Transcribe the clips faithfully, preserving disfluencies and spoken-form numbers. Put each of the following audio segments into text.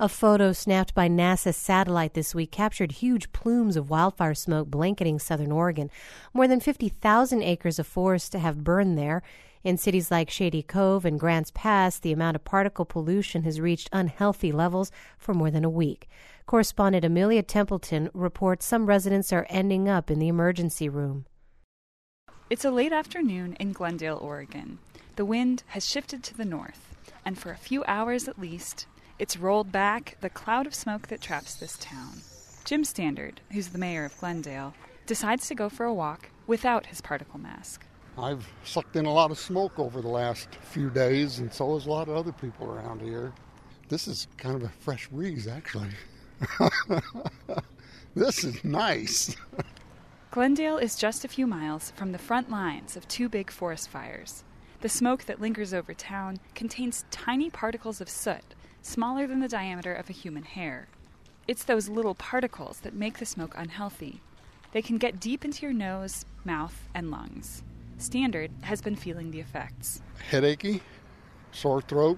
A photo snapped by NASA's satellite this week captured huge plumes of wildfire smoke blanketing southern Oregon. More than fifty thousand acres of forest have burned there. In cities like Shady Cove and Grants Pass, the amount of particle pollution has reached unhealthy levels for more than a week. Correspondent Amelia Templeton reports some residents are ending up in the emergency room. It's a late afternoon in Glendale, Oregon. The wind has shifted to the north, and for a few hours at least, it's rolled back the cloud of smoke that traps this town. Jim Standard, who's the mayor of Glendale, decides to go for a walk without his particle mask. I've sucked in a lot of smoke over the last few days, and so has a lot of other people around here. This is kind of a fresh breeze, actually. This is nice. Glendale is just a few miles from the front lines of two big forest fires. The smoke that lingers over town contains tiny particles of soot, smaller than the diameter of a human hair. It's those little particles that make the smoke unhealthy. They can get deep into your nose, mouth, and lungs. Standard has been feeling the effects. Headachy, sore throat,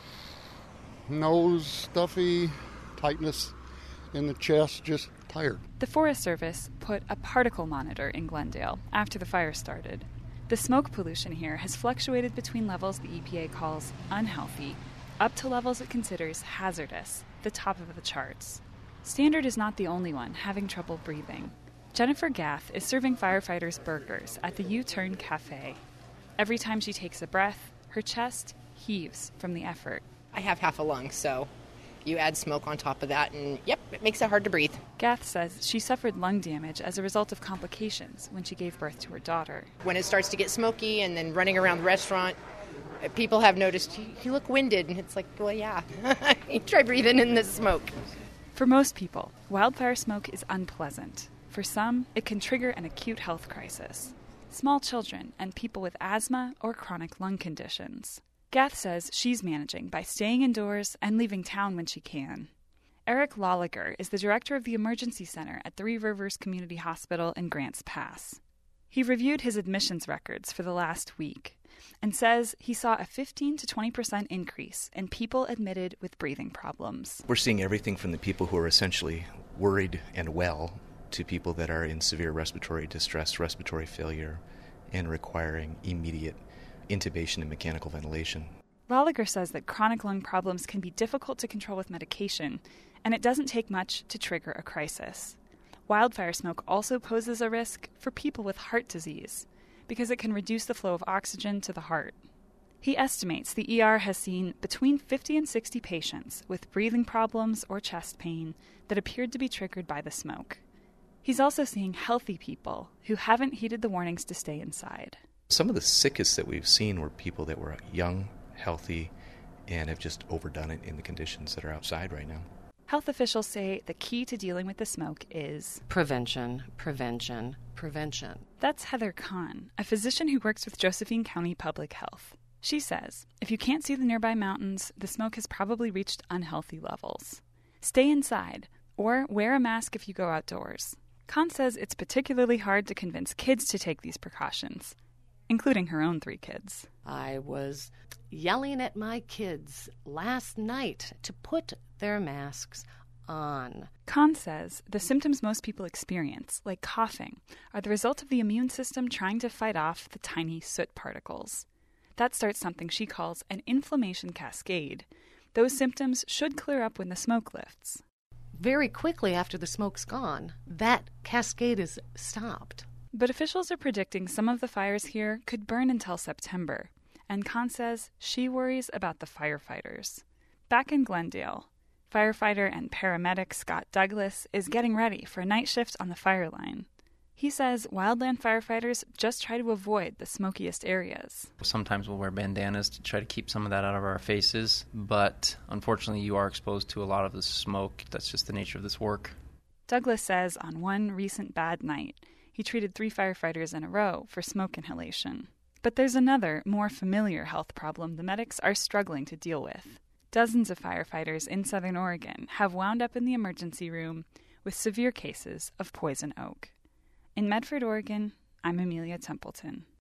nose stuffy, tightness in the chest, just tired. The Forest Service put a particle monitor in Glendale after the fire started. The smoke pollution here has fluctuated between levels the E P A calls unhealthy up to levels it considers hazardous, the top of the charts. Standard is not the only one having trouble breathing. Jennifer Gath is serving firefighters burgers at the U-Turn Cafe. Every time she takes a breath, her chest heaves from the effort. I have half a lung, so you add smoke on top of that, and yep, it makes it hard to breathe. Gath says she suffered lung damage as a result of complications when she gave birth to her daughter. When it starts to get smoky and then running around the restaurant, people have noticed, you, you look winded, and it's like, well, yeah, try breathing in the smoke. For most people, wildfire smoke is unpleasant. For some, it can trigger an acute health crisis. Small children and people with asthma or chronic lung conditions. Gath says she's managing by staying indoors and leaving town when she can. Eric Lolliger is the director of the emergency center at Three Rivers Community Hospital in Grants Pass. He reviewed his admissions records for the last week and says he saw a fifteen to twenty percent increase in people admitted with breathing problems. We're seeing everything from the people who are essentially worried and well to people that are in severe respiratory distress, respiratory failure, and requiring immediate intubation and mechanical ventilation. Lolliger says that chronic lung problems can be difficult to control with medication, and it doesn't take much to trigger a crisis. Wildfire smoke also poses a risk for people with heart disease, because it can reduce the flow of oxygen to the heart. He estimates the E R has seen between fifty and sixty patients with breathing problems or chest pain that appeared to be triggered by the smoke. He's also seeing healthy people who haven't heeded the warnings to stay inside. Some of the sickest that we've seen were people that were young, healthy, and have just overdone it in the conditions that are outside right now. Health officials say the key to dealing with the smoke is prevention, prevention, prevention. That's Heather Kahn, a physician who works with Josephine County Public Health. She says if you can't see the nearby mountains, the smoke has probably reached unhealthy levels. Stay inside or wear a mask if you go outdoors. Kahn says it's particularly hard to convince kids to take these precautions, including her own three kids. I was yelling at my kids last night to put their masks on. Kahn says the symptoms most people experience, like coughing, are the result of the immune system trying to fight off the tiny soot particles. That starts something she calls an inflammation cascade. Those symptoms should clear up when the smoke lifts. Very quickly after the smoke's gone, that cascade is stopped. But officials are predicting some of the fires here could burn until September, and Kahn says she worries about the firefighters. Back in Glendale, firefighter and paramedic Scott Douglas is getting ready for a night shift on the fire line. He says wildland firefighters just try to avoid the smokiest areas. Sometimes we'll wear bandanas to try to keep some of that out of our faces, but unfortunately you are exposed to a lot of the smoke. That's just the nature of this work. Douglas says on one recent bad night, he treated three firefighters in a row for smoke inhalation. But there's another, more familiar health problem the medics are struggling to deal with. Dozens of firefighters in Southern Oregon have wound up in the emergency room with severe cases of poison oak. In Medford, Oregon, I'm Amelia Templeton.